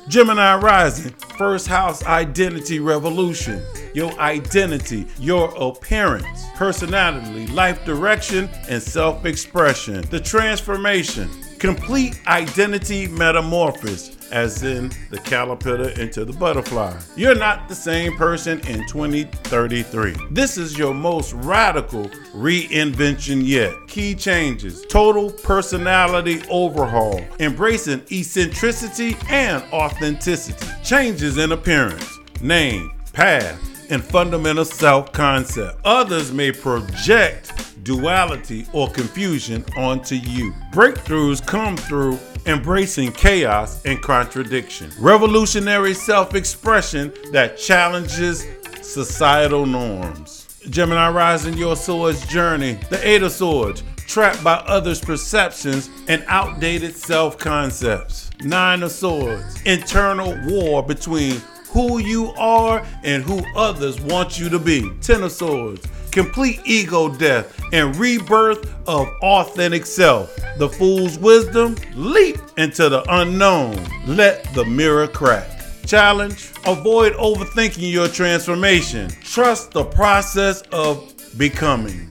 Gemini rising, first house identity revolution. Your identity, your appearance, personality, life direction, and self-expression. The transformation, complete identity metamorphosis, as in the caterpillar into the butterfly. You're not the same person in 2033. This is your most radical reinvention yet. Key changes, total personality overhaul, embracing eccentricity and authenticity. Changes in appearance, name, path, and fundamental self-concept. Others may project duality or confusion onto you. Breakthroughs come through embracing chaos and contradiction. Revolutionary self-expression that challenges societal norms. Gemini rising, your swords journey. The Eight of Swords, trapped by others' perceptions and outdated self-concepts. Nine of Swords, internal war between who you are and who others want you to be. Ten of Swords, complete ego death and rebirth of authentic self. The Fool's wisdom, leap into the unknown. Let the mirror crack. Challenge, avoid overthinking your transformation. Trust the process of becoming.